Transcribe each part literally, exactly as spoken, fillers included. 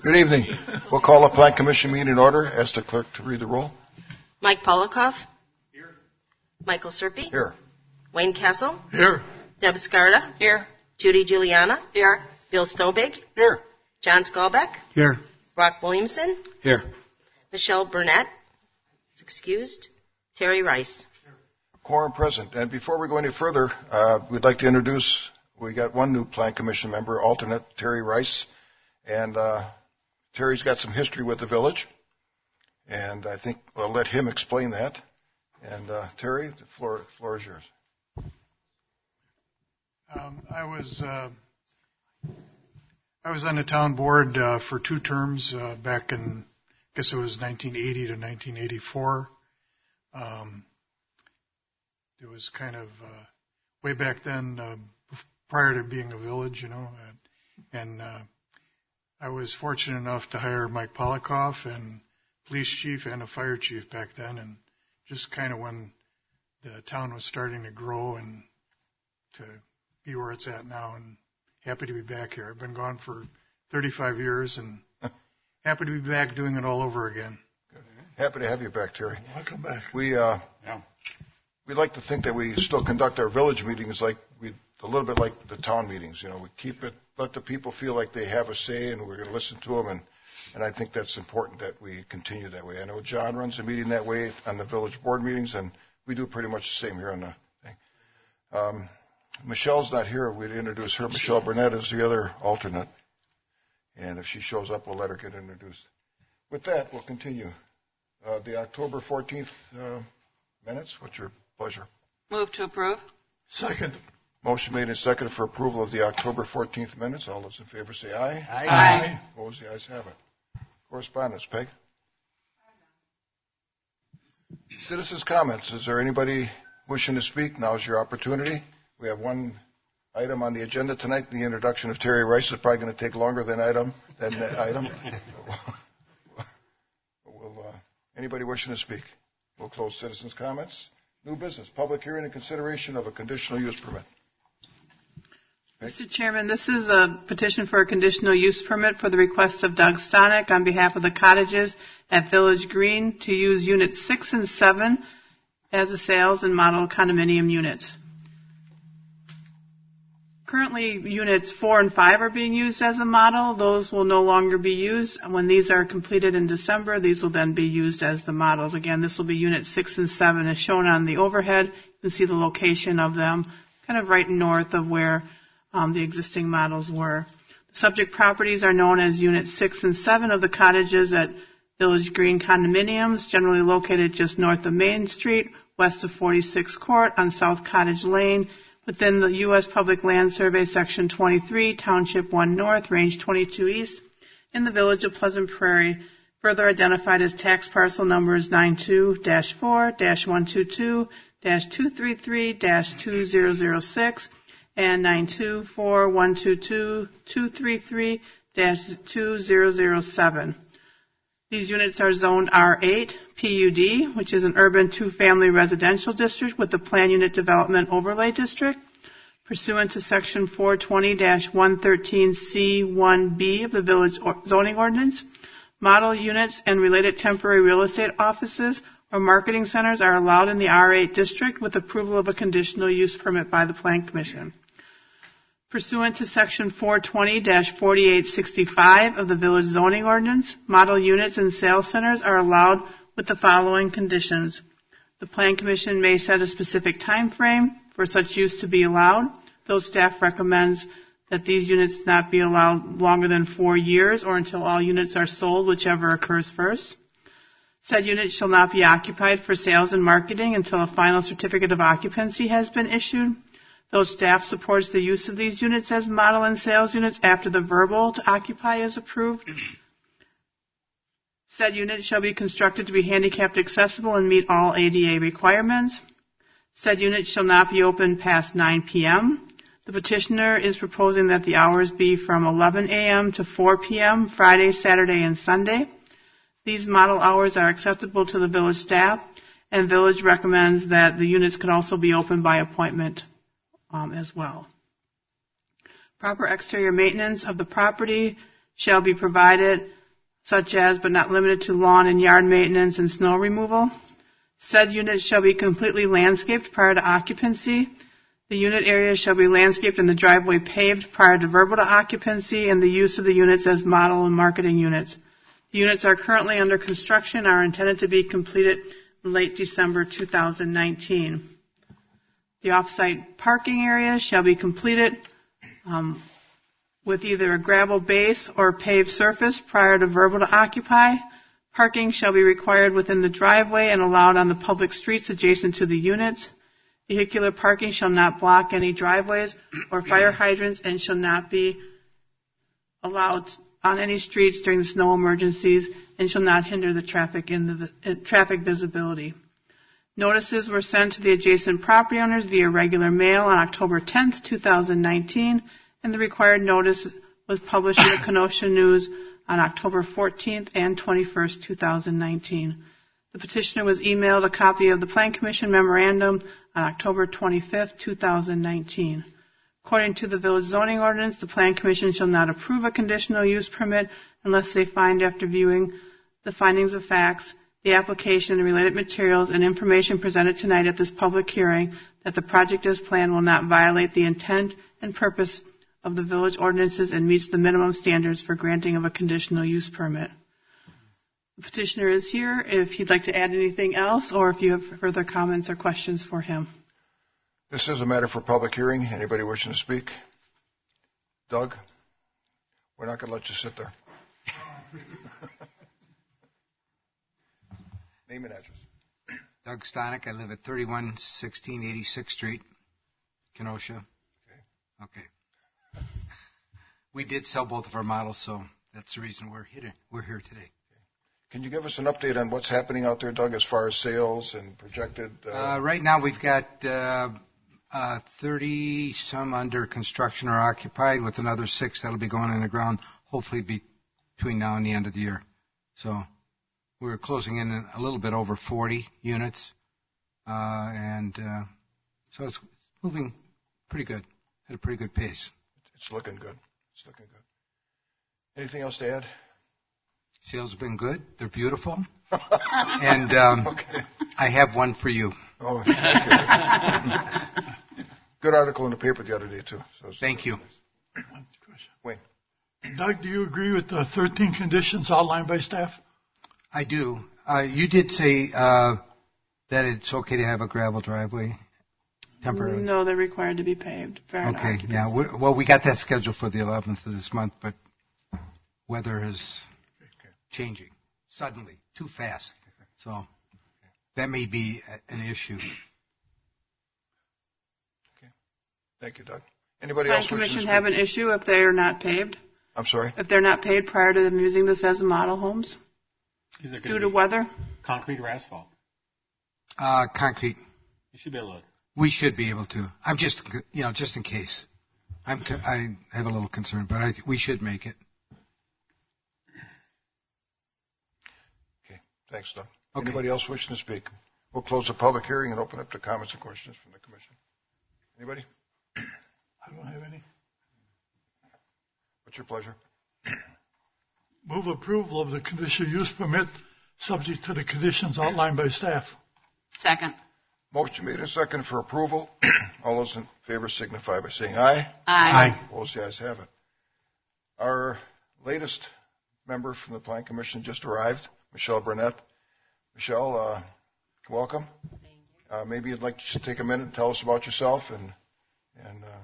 Good evening. We'll call the Plan Commission meeting in order. Ask the clerk to read the roll. Mike Polikoff. Here. Michael Serpy. Here. Wayne Castle. Here. Deb Scarda. Here. Judy Juliana. Here. Bill Stobig. Here. John Skalbeck. Here. Brock Williamson. Here. Michelle Burnett. Excused. Terry Rice. Quorum present. And before we go any further, uh, we'd like to introduce, we got one new Plan Commission member, alternate Terry Rice. And uh, Terry's got some history with the village. And I think we'll let him explain that. And uh, Terry, the floor, floor is yours. Um, I was uh, I was on the town board uh, for two terms uh, back in, I guess it was nineteen eighty to nineteen eighty-four. Um, it was kind of uh, way back then, uh, prior to being a village, you know. And uh, I was fortunate enough to hire Mike Polikoff and police chief and a fire chief back then, and just kind of when the town was starting to grow and to be where it's at now, and happy to be back here. I've been gone for thirty-five years and happy to be back doing it all over again. Good. Happy to have you back, Terry. Welcome back. We uh, Yeah. we like to think that we still conduct our village meetings like we a little bit like the town meetings. You know, we keep it, let the people feel like they have a say, and we're going to listen to them. And and I think that's important that we continue that way. I know John runs a meeting that way on the village board meetings, and we do pretty much the same here on the thing. Um, Michelle's not here. We'd introduce her. Michelle Burnett is the other alternate. And if she shows up, we'll let her get introduced. With that, we'll continue. Uh, the October fourteenth uh, minutes, what's your pleasure? Move to approve. Second. Motion made and seconded for approval of the October fourteenth minutes. All those in favor say aye. Aye. Aye. Opposed, the ayes have it. Correspondence, Peg. Citizens' comments. Is there anybody wishing to speak? Now's your opportunity. We have one item on the agenda tonight. The introduction of Terry Rice is probably going to take longer than item than the item. We'll, uh, anybody wishing to speak? We'll close citizens' comments. New business. Public hearing and consideration of a conditional use permit. Mister Chairman, this is a petition for a conditional use permit for the request of Doug Stonick on behalf of the cottages at Village Green to use units six and seven as a sales and model condominium units. Currently, units four and five are being used as a model. Those will no longer be used. When these are completed in December, these will then be used as the models. Again, this will be units six and seven as shown on the overhead. You can see the location of them kind of right north of where um, the existing models were. The subject properties are known as units six and seven of the cottages at Village Green condominiums, generally located just north of Main Street, west of forty-sixth Court on South Cottage Lane, within the U S Public Land Survey, Section twenty-three, Township one North, Range twenty-two East, in the village of Pleasant Prairie, further identified as tax parcel numbers nine two dash four dash one two two dash two three three dash two zero zero six and nine two four one two two dash two three three dash two zero zero seven. These units are zoned R eight P U D, which is an urban two-family residential district with a plan unit development overlay district, pursuant to Section four twenty dash one thirteen C one B of the village zoning ordinance. Model units and related temporary real estate offices or marketing centers are allowed in the R eight district with approval of a conditional use permit by the Plan Commission. Pursuant to Section four twenty dash forty-eight sixty-five of the village zoning ordinance, model units and sales centers are allowed with the following conditions. The Plan Commission may set a specific time frame for such use to be allowed, though staff recommends that these units not be allowed longer than four years or until all units are sold, whichever occurs first. Said unit shall not be occupied for sales and marketing until a final certificate of occupancy has been issued. Though staff supports the use of these units as model and sales units after the verbal to occupy is approved, said unit shall be constructed to be handicapped accessible and meet all A D A requirements. Said unit shall not be open past nine p.m. The petitioner is proposing that the hours be from eleven a.m. to four p.m. Friday, Saturday, and Sunday. These model hours are acceptable to the village staff, and village recommends that the units could also be open by appointment um, as well. Proper exterior maintenance of the property shall be provided such as but not limited to lawn and yard maintenance and snow removal. Said unit shall be completely landscaped prior to occupancy. The unit area shall be landscaped and the driveway paved prior to verbal to occupancy and the use of the units as model and marketing units. The units are currently under construction and are intended to be completed in late December two thousand nineteen. The off-site parking area shall be completed um, with either a gravel base or paved surface prior to verbal to occupy. Parking shall be required within the driveway and allowed on the public streets adjacent to the units. Vehicular parking shall not block any driveways or fire hydrants and shall not be allowed on any streets during the snow emergencies and shall not hinder the traffic in the uh, traffic visibility. Notices were sent to the adjacent property owners via regular mail on October tenth, two thousand nineteen, and the required notice was published in the Kenosha News on October fourteenth and twenty-first, two thousand nineteen. The petitioner was emailed a copy of the Plan Commission memorandum on October twenty-fifth, two thousand nineteen. According to the village zoning ordinance, the Plan Commission shall not approve a conditional use permit unless they find, after viewing the findings of facts, the application and related materials and information presented tonight at this public hearing, that the project as planned will not violate the intent and purpose of the village ordinances and meets the minimum standards for granting of a conditional use permit. The petitioner is here if he'd like to add anything else or if you have further comments or questions for him. This is a matter for public hearing. Anybody wishing to speak? Doug? We're not going to let you sit there. Name and address. Doug Stonick. I live at thirty-one sixteen eighty-sixth Street, Kenosha. Okay. Okay. We did sell both of our models, so that's the reason we're here. We're here today. Can you give us an update on what's happening out there, Doug, as far as sales and projected? Uh... Uh, right now, we've got uh, uh, thirty some under construction or occupied, with another six that'll be going in the ground, hopefully be between now and the end of the year. So we're closing in a little bit over forty units, uh, and uh, so it's moving pretty good, at a pretty good pace. It's looking good. It's looking good. Anything else to add? Sales have been good. They're beautiful. and um, okay. I have one for you. Oh, okay. Good article in the paper the other day, too. So Thank you. Wayne. Doug, do you agree with the thirteen conditions outlined by staff? I do. Uh, you did say uh, that it's okay to have a gravel driveway temporarily. No, they're required to be paved. Fair Okay, yeah. We're, well, we got that scheduled for the eleventh of this month, but weather is changing suddenly, too fast. So that may be a, an issue. Okay. Thank you, Doug. Anybody Plan else? Commission have an issue if they are not paved? I'm sorry? If they're not paved prior to them using this as model homes? Is it Due to weather? Concrete or asphalt? Uh, concrete. You should be able to. We should be able to. I'm just, you know, just in case. I'm, I have a little concern, but I, we should make it. Okay. Thanks, Doug. Okay. Anybody else wishing to speak? We'll close the public hearing and open up to comments and questions from the commission. Anybody? I don't have any. What's your pleasure? Move approval of the conditional use permit subject to the conditions outlined by staff. Second. Motion made and second for approval. All those in favor signify by saying aye. Aye. Opposed, the ayes have it. Our latest member from the Plan Commission just arrived, Michelle Burnett. Michelle, uh, welcome. Thank you. Uh, maybe you'd like to take a minute and tell us about yourself and and. Uh,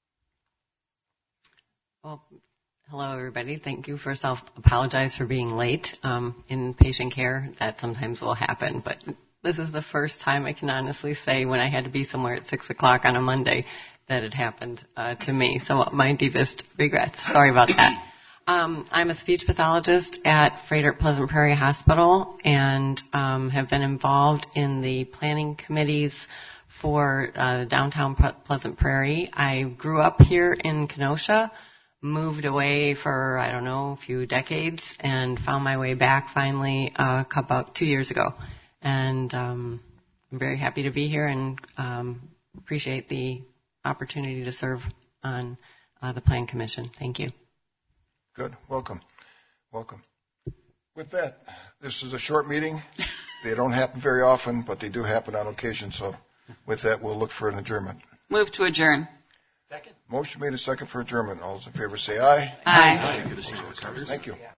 Well, hello, everybody. Thank you. First, I'll apologize for being late um, in patient care. That sometimes will happen, but this is the first time I can honestly say when I had to be somewhere at six o'clock on a Monday that it happened uh, to me. So my deepest regrets. Sorry about that. Um, I'm a speech pathologist at Frederick Pleasant Prairie Hospital and um, have been involved in the planning committees for uh, downtown Pleasant Prairie. I grew up here in Kenosha, moved away for, I don't know, a few decades, and found my way back finally uh, about two years ago. And um, I'm very happy to be here and um, appreciate the opportunity to serve on uh, the Plan Commission. Thank you. Good. Welcome. Welcome. With that, this is a short meeting. They don't happen very often, but they do happen on occasion. So with that, we'll look for an adjournment. Move to adjourn. Motion made a second for adjournment. All those in favor say aye. Aye. Thank you.